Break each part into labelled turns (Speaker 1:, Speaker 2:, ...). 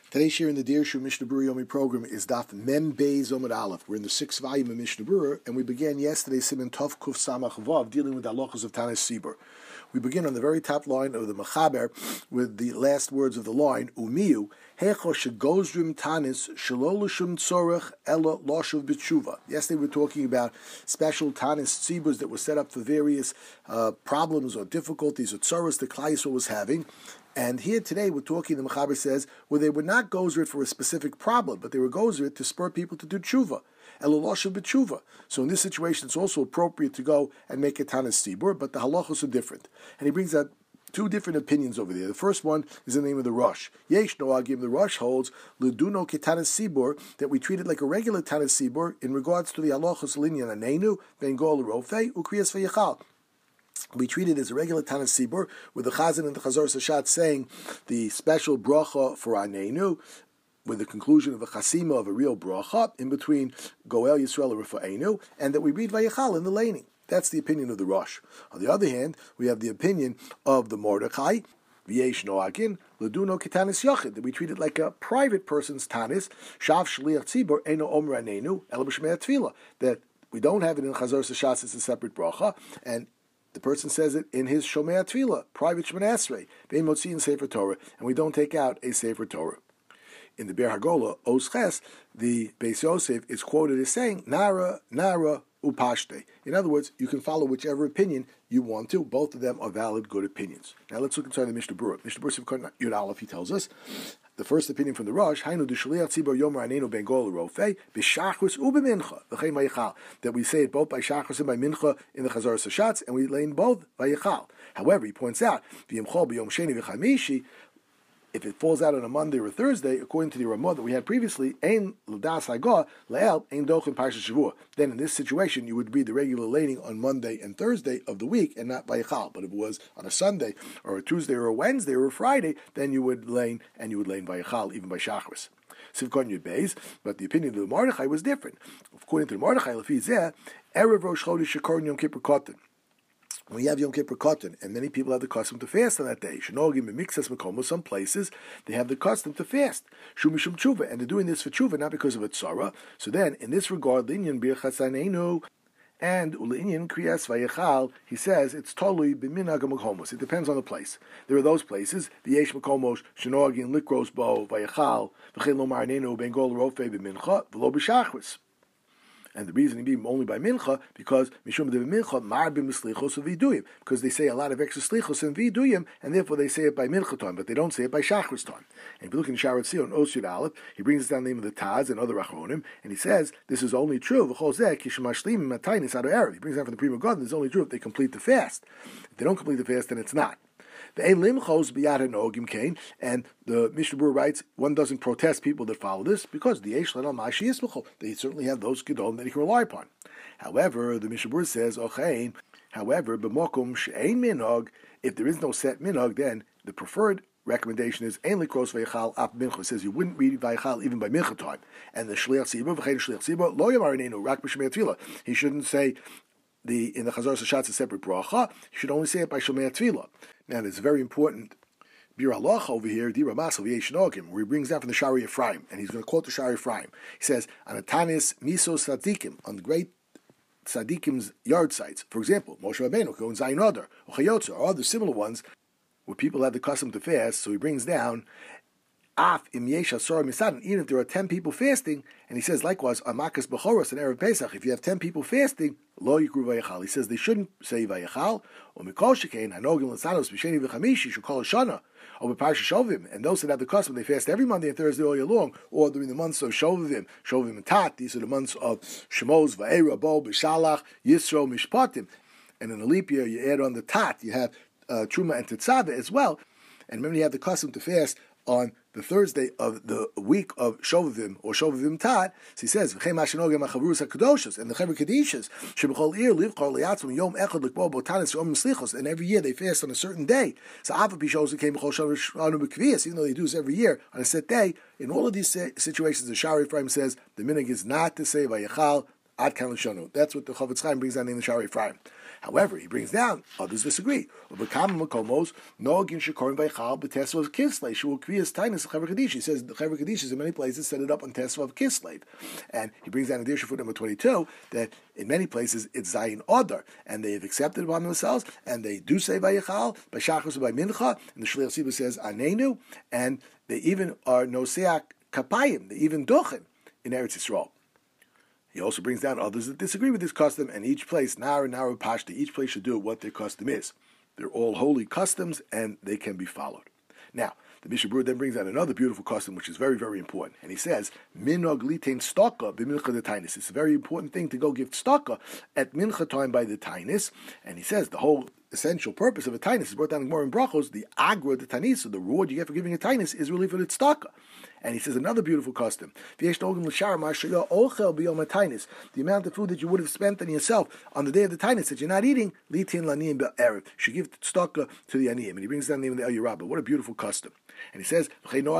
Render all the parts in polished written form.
Speaker 1: Today's share in the Dear Shu Mishnah Berurah Yomi program is Daf Mem Beis Omid Aleph. We're in the 6th volume of Mishnah Berurah, and we began yesterday Siman Tov Kuf Samach Vav, dealing with the halachos of Tanis Sibur. We begin on the very top line of the Mechaber with the last words of the line, Umiyu, Hecho Shegozrim Tanis Shelo L'Shum Tzorech Ela Loshuv B'tshuva. Yesterday we were talking about special Tanis Siburs that were set up for various problems or difficulties or tzoros the Klal Yisrael was having. And here today we're talking, the Mechaber says, where they were not gozer for a specific problem, but they were gozer to spur people to do tshuva. Eloloshav b'tshuva. So in this situation, it's also appropriate to go and make a tanis sibur, but the halachos are different. And he brings out two different opinions over there. The first one is the name of the Rosh. Yesh Noagim, the Rosh holds, Luduno ketanis sibur, that we treat it like a regular tanis sibur in regards to the halachos linyan anenu, ben gol rofei, ukriyas v'yachal. We treat it as a regular Tanis Sibur, with the Chazan and the Chazor Sashat saying the special bracha for Anenu, with the conclusion of a chasima of a real bracha, in between Goel Yisrael and Rifa'enu, and that we read Vayachal in the laning. That's the opinion of the Rosh. On the other hand, we have the opinion of the Mordechai, V'yesh Noagin, Leduno Ketanis Yachid, that we treat it like a private person's Tanis, Shav Shliach Tzibur, Eino Omer Anenu, El B'Shmei Tefillah, that we don't have it in Chazor Sashat as a separate bracha, and the person says it in his Shomei Tefillah, private Shemon Esrei, Vein Motzi in Sefer Torah, and we don't take out a Sefer Torah. In the Ber Hagola, Os Ches, the Beis Yosef is quoted as saying, Nara, Upashte. In other words, you can follow whichever opinion you want to. Both of them are valid, good opinions. Now let's look inside the Mishnah Berurah. Mishnah Berurah Yud Aleph, he tells us, the first opinion from the Rosh, Hainu d'shliach tzibur yomer anenu ben gol rofei b'shachris u'b'mincha v'chein vayachal, that we say it both by shachris and by mincha in the Chazar Sashatz, and we lay in both vayachal. However, he points out v'yimchol b'yom sheni v'chamishi, if it falls out on a Monday or a Thursday, according to the Ramah that we had previously, ein l'das hagah le'el ein doch in Parshat Shavua. Then in this situation, you would read the regular laning on Monday and Thursday of the week and not vayachal. But if it was on a Sunday or a Tuesday or a Wednesday or a Friday, then you would lane and you would lane vayachal even by shachris. Sivkon Yud Beis, but the opinion of the Mordechai was different. According to the Mordechai, lefi zeh erev Rosh Chodesh shekor Yom Kippur Kotan. We have Yom Kippur Kotan, and many people have the custom to fast on that day. Shenogim and Mixas Makomos, some places, they have the custom to fast. Shumishum Tshuva, and they're doing this for Tshuva, not because of a tzara. So then, in this regard, Linyan Birchas Anenu, and Ulinyan Kriyas Vayachal, he says, it's totally B'minhag Makomos. It depends on the place. There are those places, the Yesh Makomos, Shenogim, Likros Bo, Vayachal, V'chei Lomar Anenu, Ben Gol Rofei B'mincha, V'lo B'shachris. And the reason being only by mincha, because mishum de mincha marbim slichos of viduyim, because they say a lot of extra slichos in viduyim, and therefore they say it by mincha time, but they don't say it by shachris time. And if you look in Sharat Zion, Oshid Aleph, he brings down the name of the Taz and other Achronim, and he says this is only true. He brings down from the Prima God, this is only true if they complete the fast. If they don't complete the fast, then it's not. And the Mishnah Berurah writes, one doesn't protest people that follow this because they certainly have those gedol that he can rely upon. However, the Mishnah Berurah says, if there is no set minog, then the preferred recommendation is ein likros vayachal ap mincha. It says you wouldn't read vayachal even by mincha time. And the shliach tzibur v'chein shliach tzibur lo yamar inenu rak b'shmei tefillah. He shouldn't say in the Chazar Sashatz a separate bracha. You should only say it by Shomei Tefillah. Now, there's a very important Bir Halacha over here, Di Ramas V'yesh Nogim, where he brings down from the Shari Ephraim, and he's going to quote the Shari Ephraim. He says, Anatanis Misos Tzadikim, on the great Tzadikim's yard sites. For example, Moshe Rabbeinu, Ko and Zayin Adar, or Chayotzer, or other similar ones, where people have the custom to fast, so he brings down Af im yesh asor misadan, even if there are 10 people fasting, and he says likewise amakas bechoros and erev Pesach, if you have 10 people fasting, lo yikru vayachal. He says they shouldn't say vayachal. Or mikol shekein hanogim l'sanos b'sheni v'chamishi should call a shana. Or b'parsha shovim, and those that have the custom they fast every Monday and Thursday all year long, or during the months of shovim and tat. These are the months of Shemos, Va'era, Bo, B'Shalach, Yisro, Mishpatim, and in a leap year you add on the tat. You have Truma and Tetzaveh as well. And remember, you have the custom to fast on the Thursday of the week of Shovavim or Shovavim Tat. So he says, and the Chaver Kedishas, and every year they fast on a certain day. So even though they do this every year on a set day, in all of these situations, the Shari Ephraim says the minig is not to say Vayachal Ad Kan L'Shonu. That's what the Chofetz Chaim brings down in the Shari Ephraim. However, he brings down, others disagree. He says, the Chaver Kadishis in many places set it up on Tesva of Kislev. And he brings down in Dirsha foot number 22 that in many places it's Zayin Odar, and they have accepted it upon themselves, and they do say Vayichal, by Shachos and by Mincha, and the Shliach Tzibur says Anenu, and they even are Noseach Kapayim, they even Duchen in Eretz Yisrael. He also brings down others that disagree with this custom, and each place, Nara Pashta, each place should do what their custom is. They're all holy customs, and they can be followed. Now, the Mishnah Berurah then brings out another beautiful custom, which is very, very important. And he says, Minog litain staka b'mincha de tainis. It's a very important thing to go give staka at mincha time by the tainis. And he says the whole essential purpose of a tainis is brought down in Gemara in Brachos, the agra de tainis, so the reward you get for giving a tainis is really for the staka. And he says another beautiful custom. The amount of food that you would have spent on yourself on the day of the tainis that you're not eating, litin laniyim be'erev, should give staka to the aniyim. And he brings down the name of the El Yerabah. What a beautiful custom. And he says, and many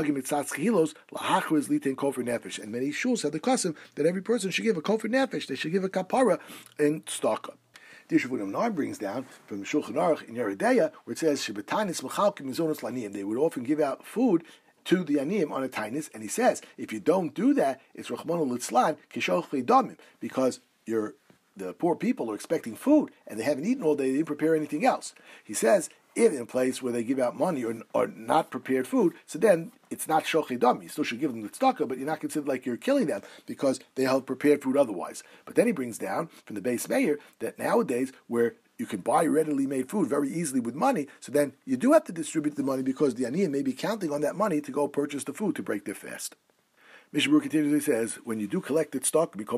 Speaker 1: shuls have the custom that every person should give a kofar nefesh, they should give a kapara in staka. The Yishuv Nar brings down from Shulchan Aruch in Yeridea, where it says, they would often give out food to the aniyim on a tainis, and he says, if you don't do that, it's rachmana litzlan kishoch damim, because the poor people are expecting food, and they haven't eaten all day, they didn't prepare anything else. He says, if in a place where they give out money or not prepared food, so then it's not shochei dam. You still should give them the tzedakah, but you're not considered like you're killing them because they have prepared food otherwise. But then he brings down from the base mayor that nowadays where you can buy readily made food very easily with money, so then you do have to distribute the money because the aniyim may be counting on that money to go purchase the food to break their fast. Mishnah Berurah continues and says, when you do collect it stock, says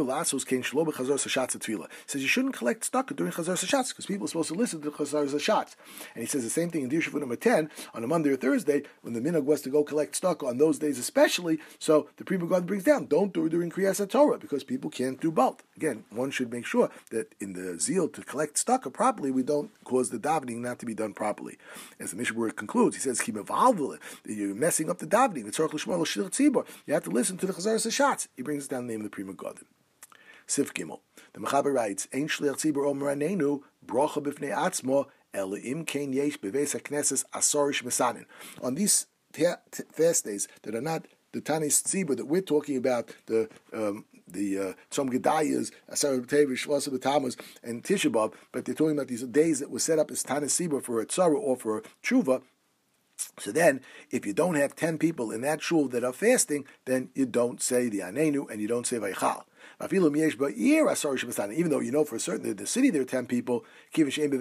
Speaker 1: you shouldn't collect stock during Chazar Sashatz because people are supposed to listen to Chazar Sashatz. And he says the same thing in Dirshu number 10 on a Monday or Thursday when the minhag was to go collect stock on those days especially. So the Pri Megadim brings down, don't do it during Kriyas HaTorah because people can't do both. Again, one should make sure that in the zeal to collect stock properly, we don't cause the davening not to be done properly. As the Mishnah Berurah concludes, he says, you're messing up the davening. You have to listen to the Chazar Sashatz. He brings down the name of the Pri Megadim. Sif Gimel. The Mechaber writes, Ein shliach tzibur omer anenu bracha b'fnei atzmo ela im kein yesh beveis hakneses asorish mesanin. On these fast days that are not the Tanis Tzibur that we're talking about, the Tzom Gedayas, Asar B'Tevish, Shlosa B'Tammuz, and Tisha B'Av, but they're talking about these days that were set up as Tanis Tzibur for a Tzara or for a Tshuva. So then, if you don't have 10 people in that shul that are fasting, then you don't say the Anenu and you don't say Vaychal. Even though you know for certain that in the city there are 10 people, in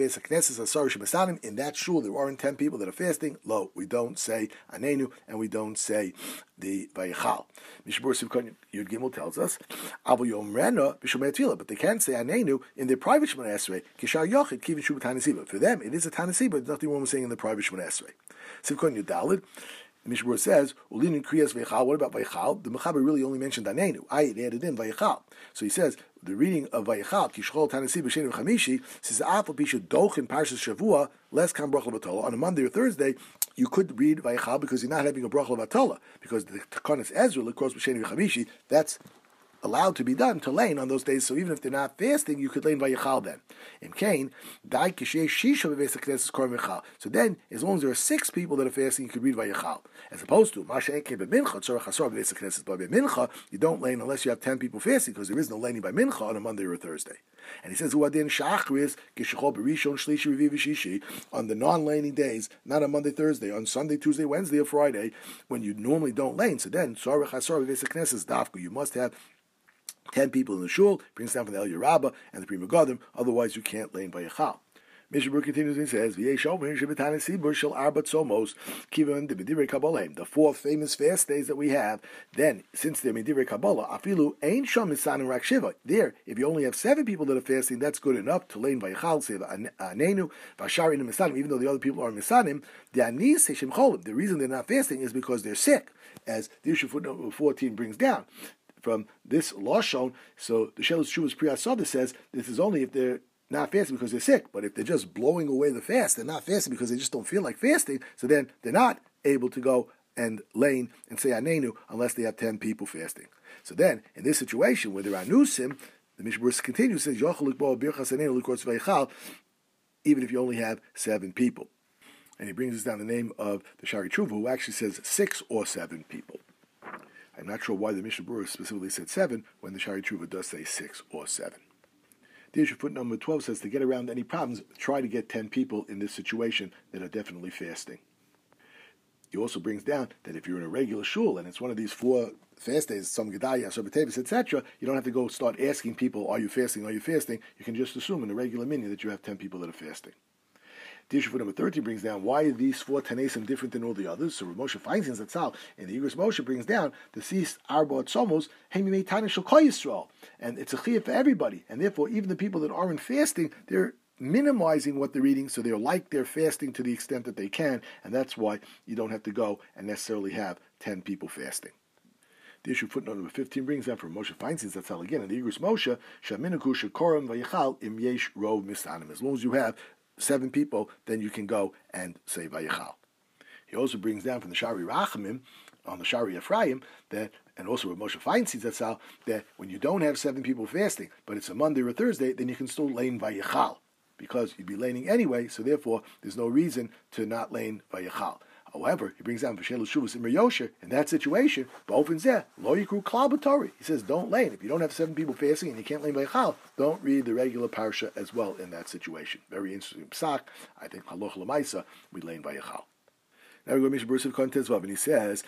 Speaker 1: that shul there aren't 10 people that are fasting, we don't say Anenu and we don't say the Vaychal. Mishnah Berurah Yud Gimel tells us, but they can say Anenu in their private Shemona Esrei. For them, it is a Tanasi, but nothing wrong with saying in the private Shemona Esrei. Sivkon Yudalid, Mishnah Berurah says, "Ulinin kriyas vaychal." What about vaychal? The Mechaber really only mentioned Anenu. I added in vaychal. So he says the reading of vaychal kishchol tanasi b'shenim chamishi says afal pisha doch in parshas shavua less kam bracha batola. On a Monday or Thursday, you could read vaychal because you're not having a bracha batola because the Takanas Ezra of course b'shenim chamishi that's allowed to be done to lane on those days. So even if they're not fasting, you could lane vaychal then. In Cain, dai kishay shisha beveis hakneses kor vaychal. So then, as long as there are 6 people that are fasting, you could read vaychal. As opposed to masha eke bemincha tzorach hasor beveis hakneses by mincha, you don't lane unless you have 10 people fasting because there is no laning by mincha on a Monday or a Thursday. And he says uadin shachris kishachol berishon shlishi reviv v'shishi on the non-laning days, not on Monday, Thursday, on Sunday, Tuesday, Wednesday, or Friday when you normally don't lane. So then tzorach hasor beveis hakneses dafku. You must have 10 people in the shul, brings down from the El Yerabah and the Pri Megadim, otherwise you can't lane by Yachal. Mishnah Berurah continues and says, the 4 famous fast days that we have, then, since they're Midivrei Kabbalah, afilu ein sham misanim rak shiva. There, if you only have 7 people that are fasting, that's good enough to lane by Yachal, say Anenu, Vashari in Misanim, even though the other people are Misanim, the Anis Hashem Cholim. The reason they're not fasting is because they're sick, as the issue footnote 14 brings down. From this lashon, so the Shelos Shuvas Pri Asada says this is only if they're not fasting because they're sick, but if they're just blowing away the fast, they're not fasting because they just don't feel like fasting, so then they're not able to go and lane and say Anenu unless they have 10 people fasting. So then, in this situation where there are Anusim, The Mishnah Berurah continues, says, even if you only have 7 people. And he brings us down the name of the Shari Tshuva, who actually says 6 or 7 people. I'm not sure why the Mishnah Berurah specifically said 7 when the Shari Tshuva does say 6 or 7. The issue footnote number 12 says to get around any problems, try to get 10 people in this situation that are definitely fasting. He also brings down that if you're in a regular shul and it's one of these 4 fast days, some Gedaliah, some B'Tevis, etc., you don't have to go start asking people, are you fasting, are you fasting? You can just assume in a regular minyan that you have 10 people that are fasting. The issue for number 13 brings down, why are these 4 Tanesim different than all the others? So Rav Moshe Feinstein Zatzal in the Igros Moshe brings down the ceased Arba Tzomos, Hemimei Tana Shel Kol Yisrael. And it's a chiyuv for everybody. And therefore, even the people that aren't fasting, they're minimizing what they're eating, so they're fasting to the extent that they can, and that's why you don't have to go and necessarily have 10 people fasting. The issue footnote number 15 brings down from Moshe Feinstein Zatzal again in the Igros Moshe, Shaminaku Shekorim Vayichal Im Yesh Rov Misanim. As long as you have 7 people, then you can go and say Vayichal. He also brings down from the Shari Rachamim on the Shari Ephraim that, and also with Moshe Feinstein Zatzal, that when you don't have 7 people fasting, but it's a Monday or a Thursday, then you can still lane Vayichal, because you'd be laning anyway, so therefore there's no reason to not lane Vayichal. However, he brings down V'shelu Shuvas Imre Yosher, in that situation, B'ofen Zeh, Lo Yikru Klal B'Torah. He says, don't lane. If you don't have 7 people fasting and you can't lane Vayichal, don't read the regular parsha as well in that situation. Very interesting psak. I think Haloch L'maisa, we lane Vayichal. Now we go to Mishnah Berurah Kohen and he says,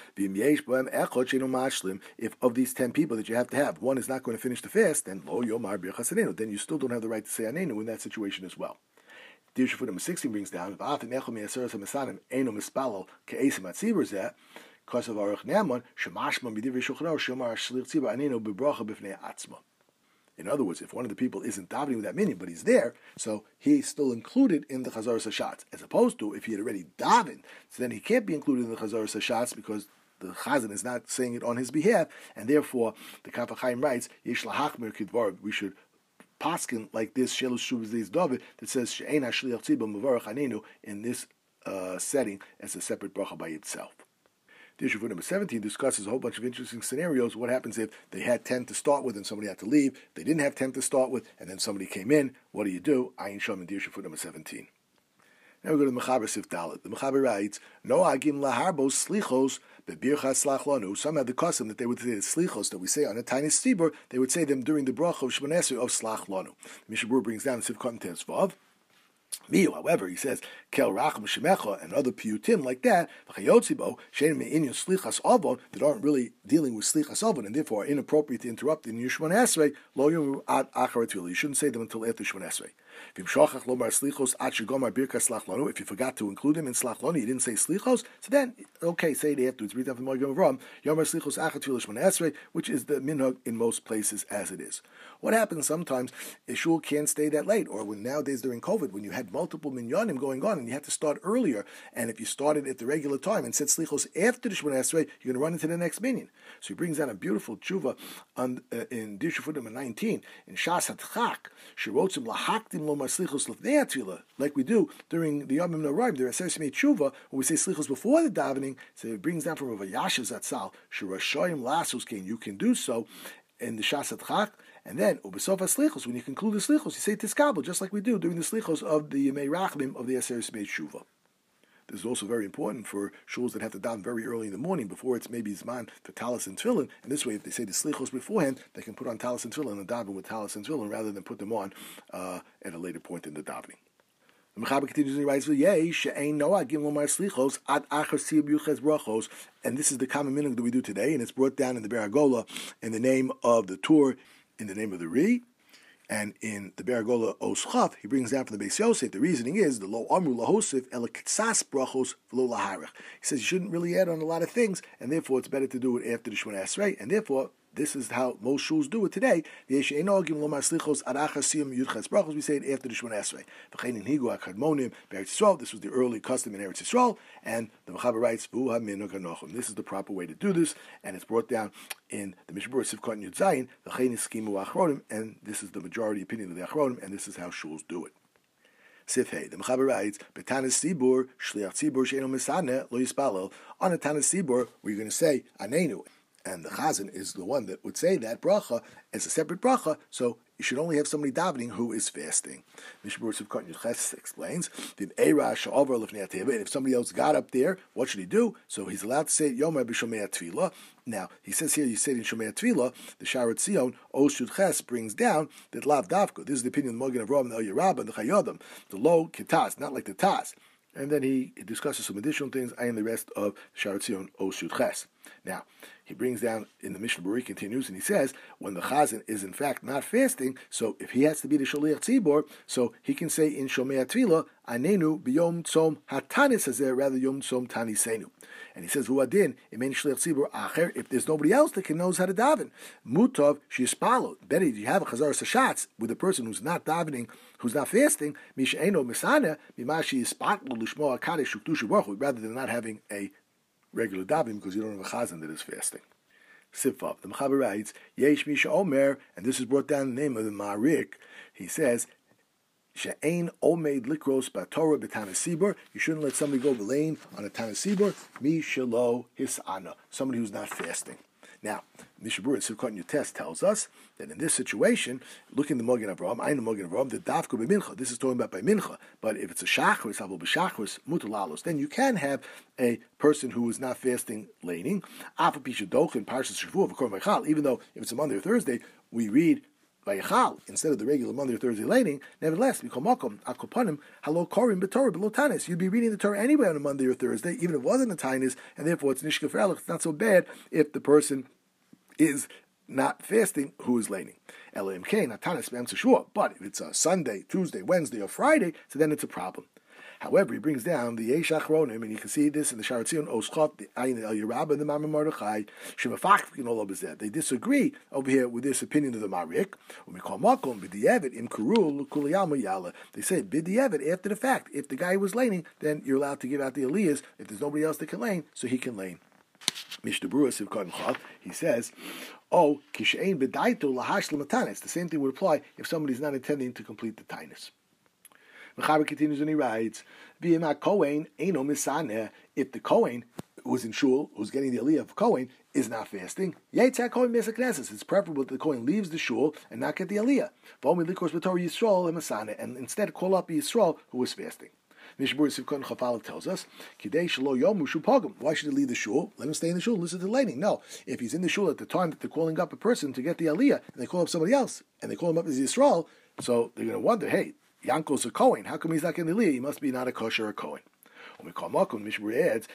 Speaker 1: if of these 10 people that you have to have, one is not going to finish the fast, then lo yomar birchas hanenu, then you still don't have the right to say hanenu in that situation as well. The issue for number 16 brings down, because of Aruch Ne'aman, shemashman b'divrei Shulchan Aruch shomar shliach tzibur hanenu b'bracha b'fnei atzma. In other words, if one of the people isn't davening with that minyan, but he's there, so he's still included in the Chazaras HaShatz, as opposed to if he had already davened, so then he can't be included in the Chazaras HaShatz because the Chazan is not saying it on his behalf, and therefore the Kaf HaChaim writes, Yesh lahachmir kidvar, we should paskin like this, Shelus Shuvas Deis David, that says, She'ein hashliach tzibur mevarach hanenu, in this setting as a separate bracha by itself. The issue for number 17 discusses a whole bunch of interesting scenarios. What happens if they had 10 to start with and somebody had to leave? They didn't have 10 to start with and then somebody came in. What do you do? Ayin Shom in the issue for number 17. Now we go to the Mechaber Sif Dalet. The Mechaber writes, No agim laharbos slichos bebirchas slach lanu. Some had the custom that they would say the slichos that we say on a tiny tzibur, they would say them during the bracha of Shmoneh Esrei of slach lanu. Mishnah Berurah brings down Sif Kotten Tezvav. Miu, however, he says, Kel Racham Shemecha and other piyutim like that, that aren't really dealing with Slichas Avon and therefore are inappropriate to interrupt in Shmoneh Esrei, Lo Yomu Ad Achar Tefillah. You shouldn't say them until after Shmoneh Esrei. If you forgot to include him in Slach Lanu, you didn't say Slichos, so then, okay, say it afterwards. Read that from Morgan Avram, Yomar Slichos Achar Tefillah Shmoneh Esrei, which is the minhag in most places as it is. What happens sometimes, a shul can't stay that late, or when nowadays during COVID, when you had multiple minyanim going on and you had to start earlier, and if you started at the regular time and said Slichos after the Shmoneh Esrei, you're going to run into the next minyan. So he brings down a beautiful tshuva in Dishufut number 19, in Shas HaTchak, Shirotzim Lahaktim Lo Mar Slichos Lefnei HaTfilah, like we do during the Yomim Noraim, there are Sesemei Tshuva, when we say Slichos before the davening, so it brings down from Rav Yashiv Zatzal, Shirashoyim Lasus Kain, you can do so in the Shas HaTchak, and then Ubesof HaSlichos, when you conclude the Slichos, you say Tiskabel, just like we do during the Slichos of the Yemei Rachmim of the Sesemei Tshuva. This is also very important for shuls that have to daven very early in the morning before it's maybe Zman for Talis and Tefillin. And this way, if they say the Slichos beforehand, they can put on Talis and Tefillin and daven with Talis and Tefillin rather than put them on at a later point in the davening. The Mechaber continues and writes, and this is the common minhag that we do today, and it's brought down in the Beragola in the name of the Tur, in the name of the Ri. And in the Beragola Oschaf, he brings down from the Beis Yosef, the reasoning is, the Lo Amru Lahosif Ela Kitsas Brachos V'lo Laharech. He says you shouldn't really add on a lot of things, and therefore it's better to do it after the Shmoneh Esrei, and therefore this is how most shuls do it today. We say it after the Shmoneh Esrei. This was the early custom in Eretz Yisrael, and the Mechaber writes, this is the proper way to do this, and it's brought down in the Mishnah Berurah Sivkot Yud Zayin, and this is the majority opinion of the Achronim, and this is how shuls do it. Sifhei, the Mechaber writes, Betanas Sibur, Shliach Tzibur, She'eno Misane, Lo Yispalel. On a Tanas Sibur, we're going to say, Anenu. And the Chazan is the one that would say that bracha as a separate bracha, so you should only have somebody davening who is fasting. Mishnah Berurah Sivkot Yud explains that if somebody else got up there, what should he do? So he's allowed to say Yomer b'Shomei Tefillah. Now he says here, you say it in Shomei Tefillah, the Sharat Tzion Oshud Ches brings down that Lav Davka. This is the opinion of the Mogen Avraham and the El Yerabah and the Chayodim. The low kitas, not like the tas. And then he discusses some additional things and the rest of Sharat Tzion Oshud Ches. Now, he brings down in the Mishnah Berurah, continues, and he says, when the Chazan is in fact not fasting, so if he has to be the Shaliach Tzibor, so he can say in Shomei Tefillah, Anenu b'yom tzom hatanis hazeh, rather yom tzom tanisenu. And he says, Huadin, imen Shaliach Tzibor acher, if there's nobody else that knows how to daven, mutov shispalo. Better you have a Chazar Sashatz with a person who's not davening, who's not fasting, mishaeno misana, mimashi yispatlo lishmo akadesh shukdusha baruch, rather than not having a regular davening because you don't have a chazan that is fasting. Sifov, the Mechaber writes, Yesh Misha Omer, and this is brought down in the name of the Ma'arik. He says, She'ein Omeid Likros Batorah B'Tanas Sibor. You shouldn't let somebody go lane on a Tanas Sibor. Mi Shelo Hisana, somebody who's not fasting. Now, Mishnah Berurah Sivkot Yud tells us that in this situation, looking at the Mogen Avraham, I know Mogen Avraham, the Dafka b'mincha. This is talking about by mincha. But if it's a shachris, avol b'shachris mutalalos, then you can have a person who is not fasting laning. Afa pishadoch in Parshas Shavuot v'kor v'chal. Even though if it's a Monday or Thursday, we read Vayachal instead of the regular Monday or Thursday laning. Nevertheless, mikomakom akopanim halo korim b'torah below tanis. You'd be reading the Torah anyway on a Monday or Thursday, even if it wasn't a tanis, and therefore it's nishka for It's not so bad if the person is not fasting who is laning. But if it's a Sunday, Tuesday, Wednesday, or Friday, so then it's a problem. However, he brings down the Yesh Achronim, and you can see this in the Sharat Tzion, Oschot, the Ayin El Yerabah, and the Mamre Mordechai, Shemafach, all over there. They disagree over here with this opinion of the Marik. When we call Makom, B'di'evet, Im Kurul, Kuliyama Yala. They say, B'di'evet, after the fact. If the guy was laning, then you're allowed to give out the Aliyahs. If there's nobody else that can lane, so he can lane. Mishnah Berurah Sivkot Chav, he says, "Oh, kishein b'daito lahash l'matanis." The same thing would apply if somebody's not intending to complete the tainus. Mechaber continues and he writes, "V'yema kohen eino misaneh." If the kohen who's in shul, who's getting the aliyah of kohen, is not fasting, yitzak kohen mesakneses. It's preferable that the kohen leaves the shul and not get the aliyah. V'omi likros b'torah Yisrael emisaneh, and instead call up Yisrael who is fasting. Mishnah Berurah Sivkot Chafalek tells us, Kidei shelo yomu shupogim. Why should he leave the shul? Let him stay in the shul, listen to the laning. No, if he's in the shul at the time that they're calling up a person to get the aliyah, and they call up somebody else, and they call him up as Yisrael, so they're going to wonder, hey, Yankel's a Kohen. How come he's not getting the aliyah? He must be not a kosher or Kohen. When we call Makom, Mishnah Berurah adds,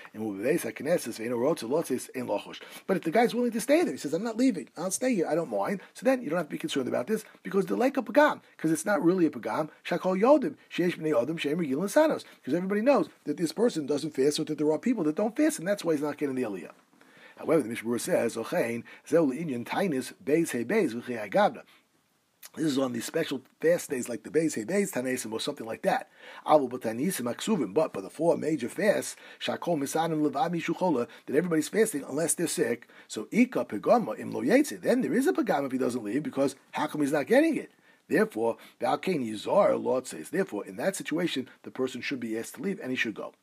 Speaker 1: but if the guy's willing to stay there, he says, I'm not leaving, I'll stay here, I don't mind, so then you don't have to be concerned about this, because the like a pagam, because it's not really a pagam, shakol yodim, sheish b'nei adam, she'em regil sanos, because everybody knows that this person doesn't fast, or that there are people that don't fast, and that's why he's not getting the aliyah. However, the Mishnah Berurah says, Ochein, zeu le'inyan tainis, beis he beis, v'chei agavna. This is on these special fast days like the Beis Beis Tanesim or something like that. But for the four major fasts, Shakol Misanim Levami Shuchola, that everybody's fasting unless they're sick. So Ika Pegama Im Lo Yetze. Then there is a Pegama if he doesn't leave, because how come he's not getting it? Therefore, Balkain Yizar, Lord says, therefore, in that situation, the person should be asked to leave and he should go.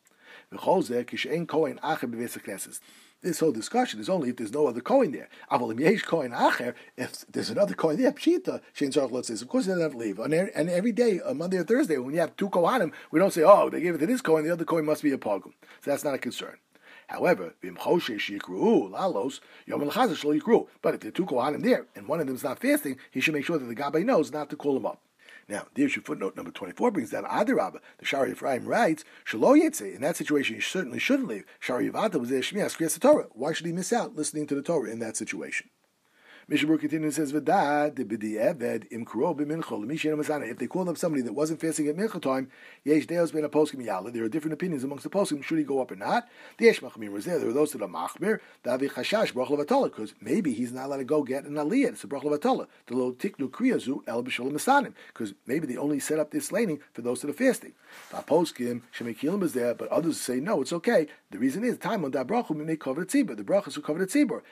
Speaker 1: This whole discussion is only if there's no other Kohen there. If there's another Kohen there, Pshita, Shein Zarach Lot says, of course he doesn't have to leave. And every day, on Monday or Thursday, when you have two Kohanim, we don't say, oh, they gave it to this Kohen, the other Kohen must be a Pogum. So that's not a concern. However, but if there are two Kohanim there, and one of them is not fasting, he should make sure that the Gabbai knows not to call him up. Now, the issue footnote number 24 brings down Adarabba. The Shari Ephraim writes, Shalo Yetze. In that situation, he certainly shouldn't leave. Shari Yavata was there, Shmias Kriyas Torah. Why should he miss out listening to the Torah in that situation? Mishnah Berurah continues and says, V'da de b'di'eved im kuro b'mincha l'mishen amazana. If they called up somebody that wasn't fasting at mincha time, yesh deos ben a poskim yala. There are different opinions amongst the poskim. Should he go up or not? The yesh machmir was there. There are those that are machmir. Davi chashash brach levatala, because maybe he's not allowed to go get an aliyah. It's a brach levatala. The lo tiknu kriyazu el b'shalom masanim, because maybe they only set up this laning for those that are fasting. The poskim shemekilim is there, but others say no, it's okay. The reason is time on that bracha we make cover the tzibur. The brachas who cover the tzibur.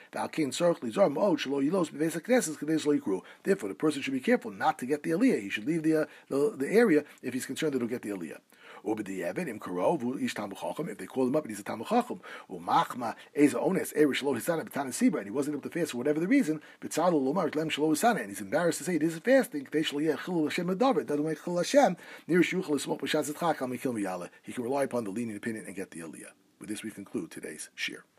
Speaker 1: Therefore, the person should be careful not to get the aliyah. He should leave the area if he's concerned that he'll get the aliyah. If they call him up and he's a Talmud Chacham, and he wasn't able to fast for whatever the reason, and he's embarrassed to say it is fasting, he can rely upon the lenient opinion and get the aliyah. With this we conclude today's shir.